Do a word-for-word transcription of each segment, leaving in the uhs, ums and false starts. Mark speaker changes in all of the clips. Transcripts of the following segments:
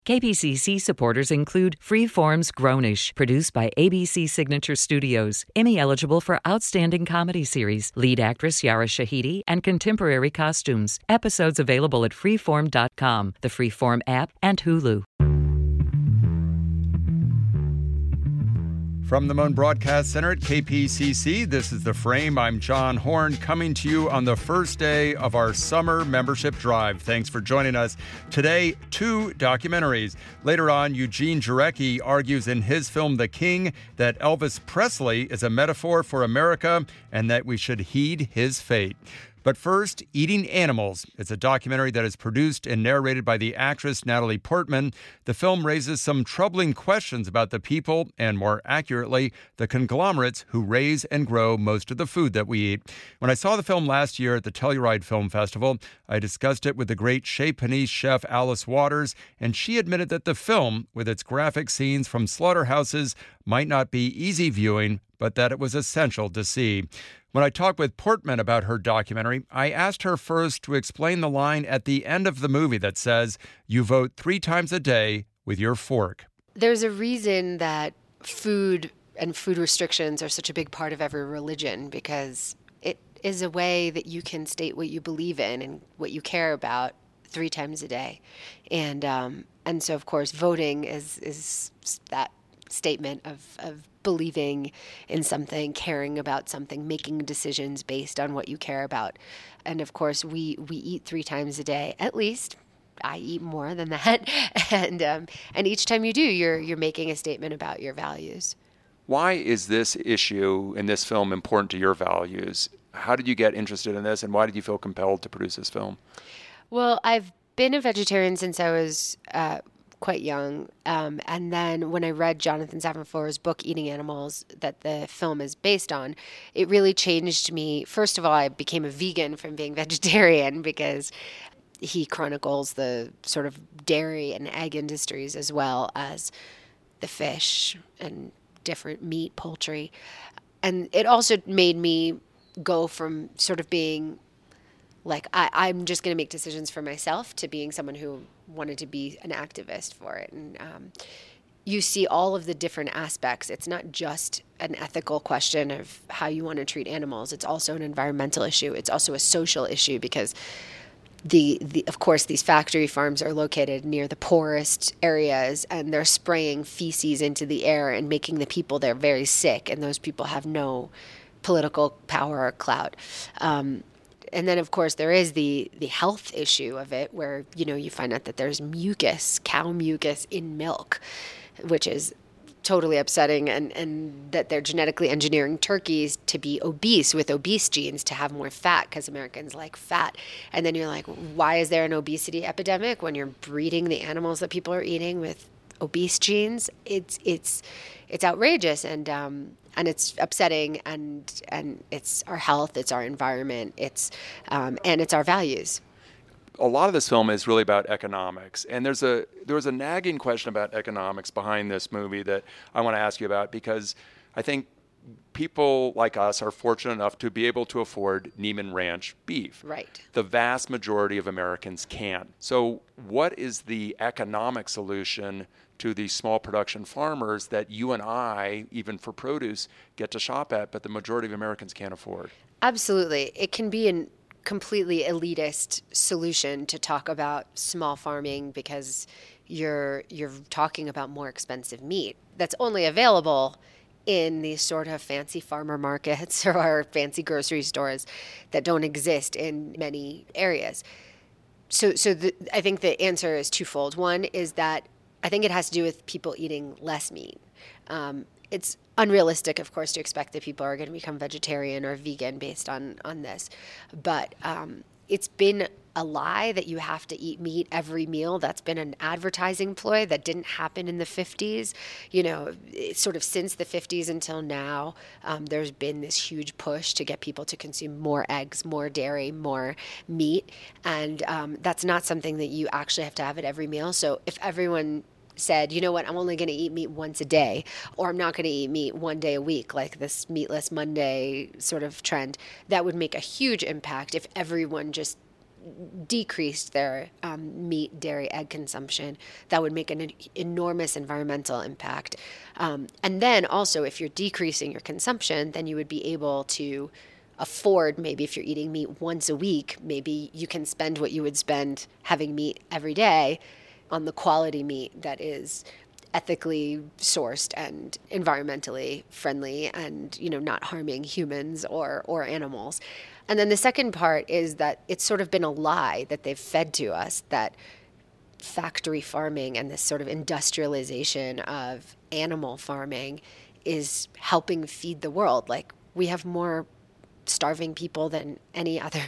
Speaker 1: K P C C supporters include Freeform's Grownish, produced by A B C Signature Studios, Emmy-eligible for Outstanding Comedy Series, lead actress Yara Shahidi, and contemporary costumes. Episodes available at freeform dot com, the Freeform app, and Hulu.
Speaker 2: From the Moan Broadcast Center at K P C C, this is The Frame. I'm John Horn, coming to you on the first day of our summer membership drive. Thanks for joining us. Today, two documentaries. Later on, Eugene Jarecki argues in his film The King that Elvis Presley is a metaphor for America and that we should heed his fate. But first, Eating Animals. It's a documentary that is produced and narrated by the actress Natalie Portman. The film raises some troubling questions about the people and, more accurately, the conglomerates who raise and grow most of the food that we eat. When I saw the film last year at the Telluride Film Festival, I discussed it with the great Chez Panisse chef Alice Waters, and she admitted that the film, with its graphic scenes from slaughterhouses, might not be easy viewing, but that it was essential to see. When I talked with Portman about her documentary, I asked her first to explain the line at the end of the movie that says, "You vote three times a day with your fork."
Speaker 3: There's a reason that food and food restrictions are such a big part of every religion, because it is a way that you can state what you believe in and what you care about three times a day. And um, and so, of course, voting is is that statement of, of believing in something, caring about something, making decisions based on what you care about. And of course, we, we eat three times a day, at least. I eat more than that. And um, and each time you do, you're you're making a statement about your values.
Speaker 4: Why is this issue in this film important to your values? How did you get interested in this, and why did you feel compelled to produce this film?
Speaker 3: Well, I've been a vegetarian since I was uh, quite young. Um, and then when I read Jonathan Safran Foer's book, Eating Animals, that the film is based on, it really changed me. First of all, I became a vegan from being vegetarian because he chronicles the sort of dairy and egg industries as well as the fish and different meat, poultry. And it also made me go from sort of being like, I, I'm just going to make decisions for myself to being someone who wanted to be an activist for it. And um, you see all of the different aspects. It's not just an ethical question of how you want to treat animals. It's also an environmental issue. It's also a social issue because, the, the of course, these factory farms are located near the poorest areas, and they're spraying feces into the air and making the people there very sick, and those people have no political power or clout. Um, And then, of course, there is the, the health issue of it where, you know, you find out that there's mucus, cow mucus in milk, which is totally upsetting, and, and that they're genetically engineering turkeys to be obese with obese genes to have more fat because Americans like fat. And then you're like, why is there an obesity epidemic when you're breeding the animals that people are eating with obese genes? It's it's it's outrageous, and um, and it's upsetting, and and it's our health, it's our environment, it's um, and it's our values.
Speaker 4: A lot of this film is really about economics, and there's a there was a nagging question about economics behind this movie that I want to ask you about, because I think people like us are fortunate enough to be able to afford Neiman Ranch beef.
Speaker 3: Right.
Speaker 4: The vast majority of Americans can't. So what is the economic solution to these small production farmers that you and I, even for produce, get to shop at, but the majority of Americans can't afford?
Speaker 3: Absolutely. It can be a completely elitist solution to talk about small farming because you're you're talking about more expensive meat that's only available in these sort of fancy farmer markets or fancy grocery stores that don't exist in many areas. So, so the, I think the answer is twofold. One is that I think it has to do with people eating less meat. Um, it's unrealistic, of course, to expect that people are going to become vegetarian or vegan based on, on this. But um, it's been a lie that you have to eat meat every meal. That's been an advertising ploy that didn't happen in the fifties. You know, it's sort of since the fifties until now, um, there's been this huge push to get people to consume more eggs, more dairy, more meat. And um, that's not something that you actually have to have at every meal. So if everyone said, you know what, I'm only going to eat meat once a day, or I'm not going to eat meat one day a week, like this Meatless Monday sort of trend, that would make a huge impact if everyone just decreased their um, meat, dairy, egg consumption, that would make an enormous environmental impact. Um, and then also, if you're decreasing your consumption, then you would be able to afford, maybe if you're eating meat once a week, maybe you can spend what you would spend having meat every day on the quality meat that is ethically sourced and environmentally friendly and, you know, not harming humans or, or animals. And then the second part is that it's sort of been a lie that they've fed to us, that factory farming and this sort of industrialization of animal farming is helping feed the world. Like, we have more starving people than any other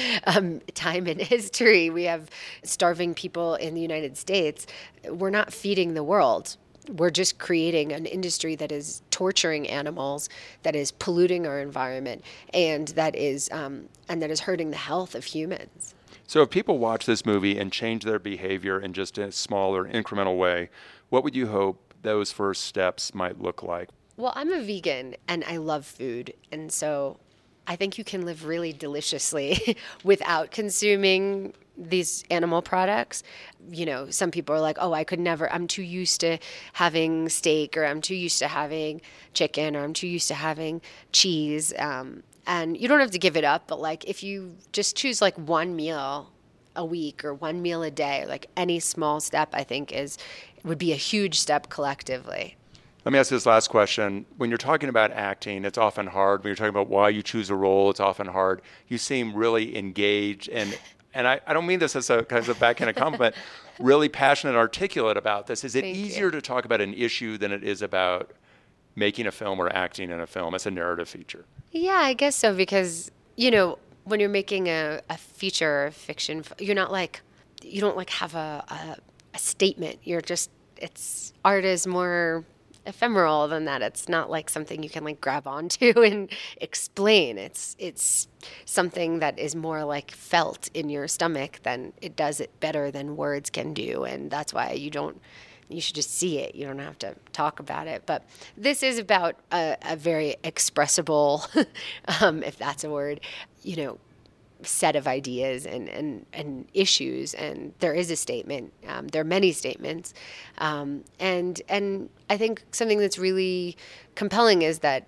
Speaker 3: um, time in history. We have starving people in the United States. We're not feeding the world. We're just creating an industry that is torturing animals, that is polluting our environment, and that is um, and that is hurting the health of humans.
Speaker 4: So if people watch this movie and change their behavior in just a smaller, incremental way, what would you hope those first steps might look like?
Speaker 3: Well, I'm a vegan and I love food, and so I think you can live really deliciously without consuming these animal products. You know, some people are like, oh, I could never, I'm too used to having steak, or I'm too used to having chicken, or I'm too used to having cheese. Um, and you don't have to give it up, but like if you just choose like one meal a week or one meal a day, like any small step, I think is, would be a huge step collectively.
Speaker 4: Let me ask you this last question. When you're talking about acting, it's often hard. When you're talking about why you choose a role, it's often hard. You seem really engaged, and and I, I don't mean this as a kind of backhanded compliment, really passionate and articulate about this. Is it
Speaker 3: Thank
Speaker 4: easier
Speaker 3: you.
Speaker 4: to talk about an issue than it is about making a film or acting in a film as a narrative feature?
Speaker 3: Yeah, I guess so, because, you know, when you're making a, a feature or fiction, you're not like, you don't like have a, a, a statement. You're just, it's, art is more ephemeral than that. It's not like something you can like grab onto and explain. It's it's something that is more like felt in your stomach than it does it better than words can do. And that's why you don't, you should just see it. You don't have to talk about it. But this is about a, a very expressible, um, if that's a word, you know, set of ideas and, and, and issues, and there is a statement. Um, there are many statements. Um, and and I think something that's really compelling is that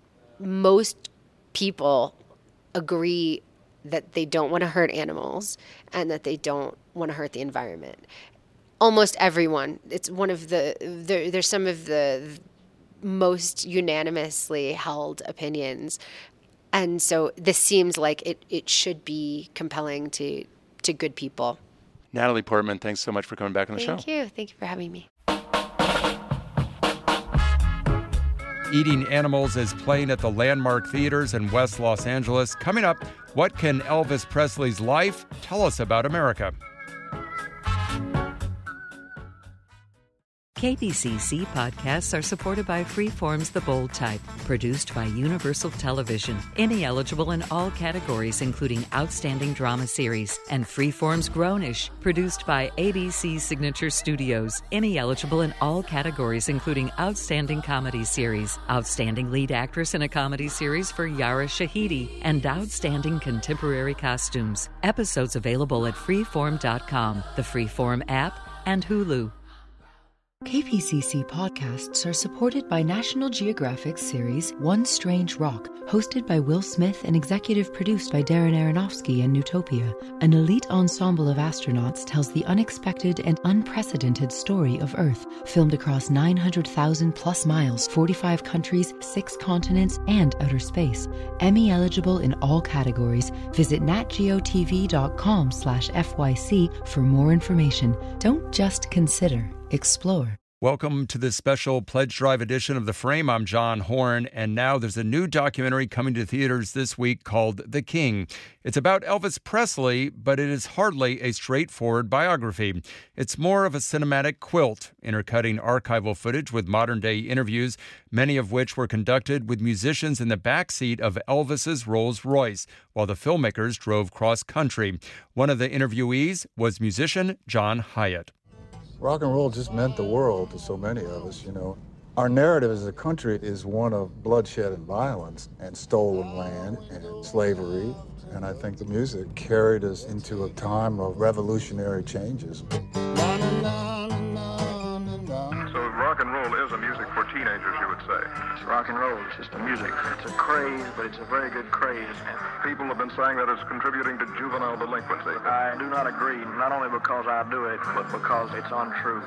Speaker 3: most people agree that they don't want to hurt animals and that they don't want to hurt the environment. Almost everyone. It's one of the, there, there's some of the most unanimously held opinions. And so this seems like it, it should be compelling to, to good people.
Speaker 4: Natalie Portman, thanks so much for coming back on the
Speaker 3: Thank
Speaker 4: show.
Speaker 3: Thank you. Thank you for having me.
Speaker 2: Eating Animals is playing at the Landmark Theaters in West Los Angeles. Coming up, what can Elvis Presley's life tell us about America?
Speaker 1: K B C C podcasts are supported by Freeform's The Bold Type, produced by Universal Television. Emmy eligible in all categories, including Outstanding Drama Series, and Freeform's Grownish, produced by A B C Signature Studios. Emmy eligible in all categories, including Outstanding Comedy Series, Outstanding Lead Actress in a Comedy Series for Yara Shahidi, and Outstanding Contemporary Costumes. Episodes available at freeform dot com, the Freeform app, and Hulu.
Speaker 5: K P C C podcasts are supported by National Geographic's series One Strange Rock, hosted by Will Smith and executive produced by Darren Aronofsky and Newtopia. An elite ensemble of astronauts tells the unexpected and unprecedented story of Earth, filmed across nine hundred thousand plus miles, forty-five countries, six continents, and outer space. Emmy eligible in all categories. Visit natgeotv.com slash FYC for more information. Don't just consider. Explore.
Speaker 2: Welcome to this special Pledge Drive edition of The Frame. I'm John Horn, and now there's a new documentary coming to theaters this week called The King. It's about Elvis Presley, but it is hardly a straightforward biography. It's more of a cinematic quilt, intercutting archival footage with modern-day interviews, many of which were conducted with musicians in the backseat of Elvis's Rolls-Royce, while the filmmakers drove cross-country. One of the interviewees was musician John Hiatt.
Speaker 6: Rock and roll just meant the world to so many of us, you know. Our narrative as a country is one of bloodshed and violence and stolen land and slavery. And I think the music carried us into a time of revolutionary changes.
Speaker 7: So rock and roll is a music for teenagers, you would say?
Speaker 8: Rock and roll is just a music. It's a craze, but it's a very good craze. And
Speaker 7: people have been saying that it's contributing to juvenile delinquency.
Speaker 8: I do not agree, not only because I do it, but because it's untrue.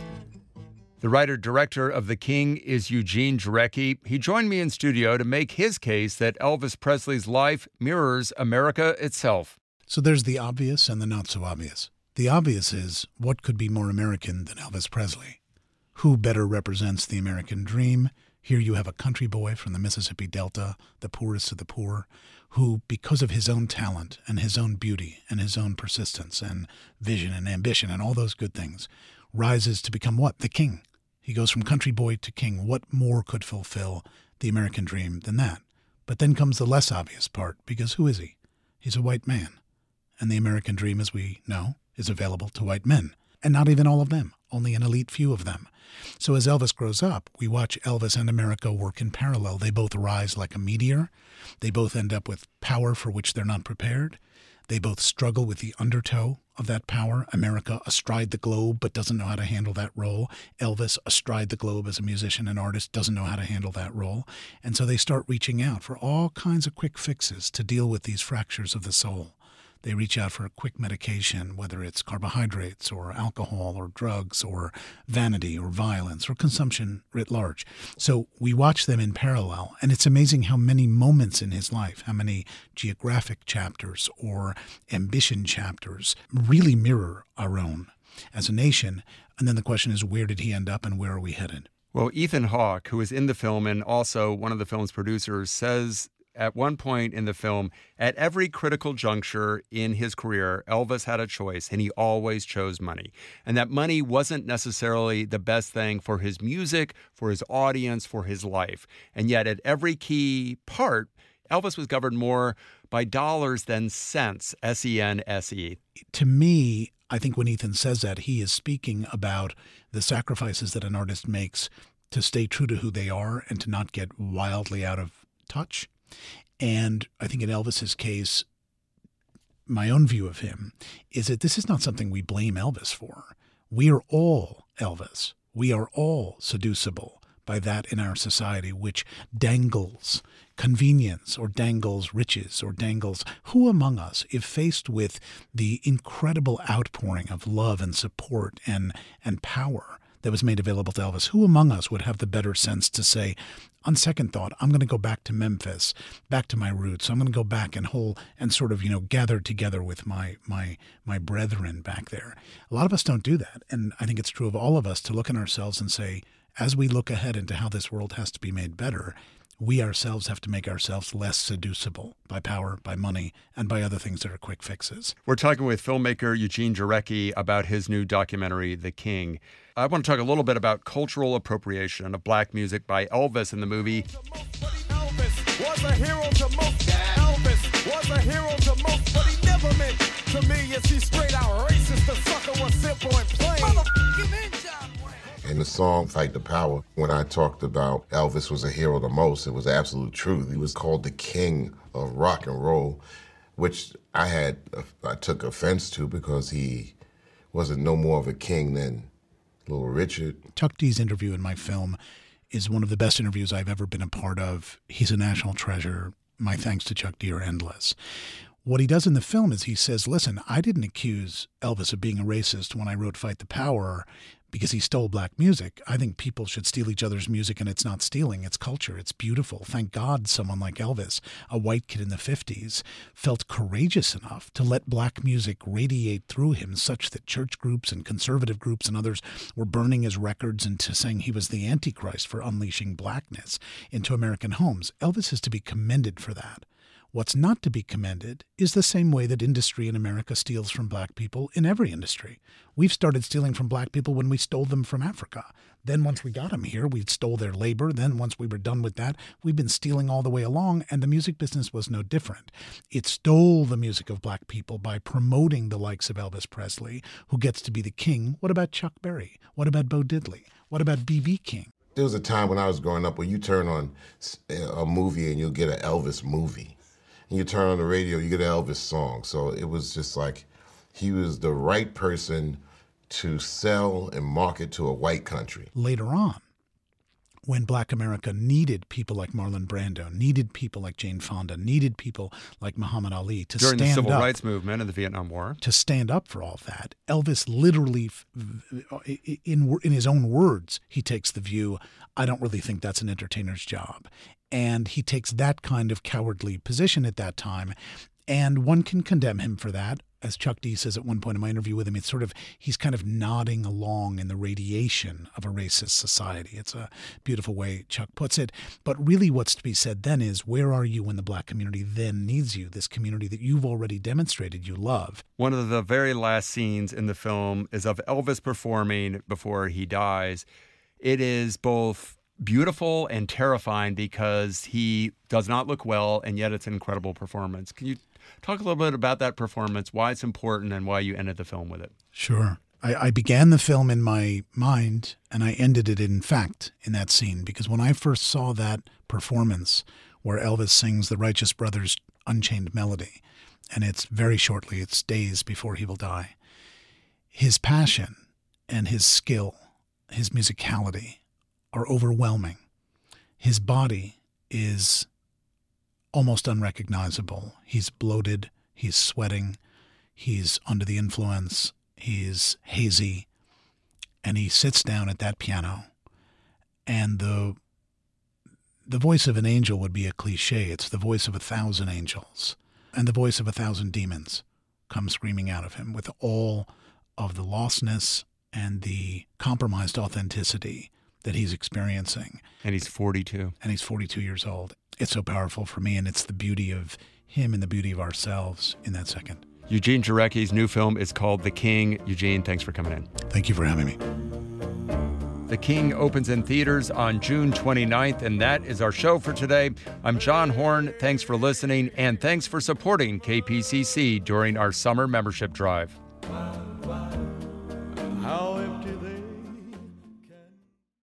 Speaker 2: The writer-director of The King is Eugene Jarecki. He joined me in studio to make his case that Elvis Presley's life mirrors America itself.
Speaker 9: So there's the obvious and the not-so-obvious. The obvious is, what could be more American than Elvis Presley? Who better represents the American dream? Here you have a country boy from the Mississippi Delta, the poorest of the poor, who, because of his own talent and his own beauty and his own persistence and vision and ambition and all those good things, rises to become what? The king. He goes from country boy to king. What more could fulfill the American dream than that? But then comes the less obvious part, because who is he? He's a white man. And the American dream, as we know, is available to white men. And not even all of them, only an elite few of them. So as Elvis grows up, we watch Elvis and America work in parallel. They both rise like a meteor. They both end up with power for which they're not prepared. They both struggle with the undertow of that power. America astride the globe, but doesn't know how to handle that role. Elvis astride the globe as a musician and artist, doesn't know how to handle that role. And so they start reaching out for all kinds of quick fixes to deal with these fractures of the soul. They reach out for a quick medication, whether it's carbohydrates or alcohol or drugs or vanity or violence or consumption writ large. So we watch them in parallel, and it's amazing how many moments in his life, how many geographic chapters or ambition chapters really mirror our own as a nation. And then the question is, where did he end up and where are we headed?
Speaker 2: Well, Ethan Hawke, who is in the film and also one of the film's producers, says at one point in the film, at every critical juncture in his career, Elvis had a choice, and he always chose money. And that money wasn't necessarily the best thing for his music, for his audience, for his life. And yet at every key part, Elvis was governed more by dollars than cents, S E N S E.
Speaker 9: To me, I think when Ethan says that, he is speaking about the sacrifices that an artist makes to stay true to who they are and to not get wildly out of touch. And I think in Elvis's case, my own view of him is that this is not something we blame Elvis for. We are all Elvis. We are all seducible by that in our society, which dangles convenience or dangles riches or dangles. Who among us, if faced with the incredible outpouring of love and support and, and power that was made available to Elvis, who among us would have the better sense to say, on second thought, I'm going to go back to Memphis, back to my roots. I'm going to go back and whole and sort of, you know, gather together with my my my brethren back there. A lot of us don't do that. And I think it's true of all of us to look at ourselves and say, as we look ahead into how this world has to be made better, we ourselves have to make ourselves less seducible by power, by money, and by other things that are quick fixes.
Speaker 2: We're talking with filmmaker Eugene Jarecki about his new documentary, The King. I want to talk a little bit about cultural appropriation of black music by Elvis in the movie.
Speaker 10: Elvis was a hero to most. Elvis was a hero to most, but he never meant to me. Is he straight out racist? The sucker was simple and plain.
Speaker 11: In the song Fight the Power, when I talked about Elvis was a hero the most, it was absolute truth. He was called the king of rock and roll, which I had, I took offense to because he wasn't no more of a king than Little Richard.
Speaker 9: Chuck D's interview in my film is one of the best interviews I've ever been a part of. He's a national treasure. My thanks to Chuck D are endless. What he does in the film is he says, listen, I didn't accuse Elvis of being a racist when I wrote Fight the Power because he stole black music. I think people should steal each other's music, and it's not stealing. It's culture. It's beautiful. Thank God someone like Elvis, a white kid in the fifties, felt courageous enough to let black music radiate through him such that church groups and conservative groups and others were burning his records and to saying he was the Antichrist for unleashing blackness into American homes. Elvis is to be commended for that. What's not to be commended is the same way that industry in America steals from black people in every industry. We've started stealing from black people when we stole them from Africa. Then once we got them here, we stole their labor. Then once we were done with that, we've been stealing all the way along, and the music business was no different. It stole the music of black people by promoting the likes of Elvis Presley, who gets to be the king. What about Chuck Berry? What about Bo Diddley? What about B B King?
Speaker 11: There was a time when I was growing up where you turn on a movie and you'll get an Elvis movie. And you turn on the radio, you get an Elvis song. So it was just like he was the right person to sell and market to a white country.
Speaker 9: Later on, when Black America needed people like Marlon Brando, needed people like Jane Fonda, needed people like Muhammad Ali to
Speaker 2: During
Speaker 9: stand
Speaker 2: the Civil
Speaker 9: up,
Speaker 2: Rights Movement and the Vietnam War.
Speaker 9: To stand up for all of that, Elvis literally, in, in his own words, he takes the view, I don't really think that's an entertainer's job. And he takes that kind of cowardly position at that time. And one can condemn him for that. As Chuck D says at one point in my interview with him, it's sort of, he's kind of nodding along in the radiation of a racist society. It's a beautiful way Chuck puts it. But really what's to be said then is, where are you when the Black community then needs you, this community that you've already demonstrated you love?
Speaker 2: One of the very last scenes in the film is of Elvis performing before he dies. It is both beautiful and terrifying because he does not look well, and yet it's an incredible performance. Can you talk a little bit about that performance, why it's important, and why you ended the film with it?
Speaker 9: Sure. I, I began the film in my mind, and I ended it, in fact, in that scene. Because when I first saw that performance where Elvis sings the Righteous Brothers' Unchained Melody, and it's very shortly, it's days before he will die, his passion and his skill, his musicality are overwhelming. His body is almost unrecognizable. He's bloated, he's sweating, he's under the influence, he's hazy, and he sits down at that piano, and the the voice of an angel would be a cliche. It's the voice of a thousand angels, and the voice of a thousand demons come screaming out of him with all of the lostness and the compromised authenticity that he's experiencing.
Speaker 2: And he's forty-two.
Speaker 9: And he's forty-two years old. It's so powerful for me, and it's the beauty of him and the beauty of ourselves in that second.
Speaker 2: Eugene Jarecki's new film is called The King. Eugene, thanks for coming in.
Speaker 9: Thank you for having me.
Speaker 2: The King opens in theaters on June twenty-ninth, and that is our show for today. I'm John Horn. Thanks for listening, and thanks for supporting K P C C during our summer membership drive.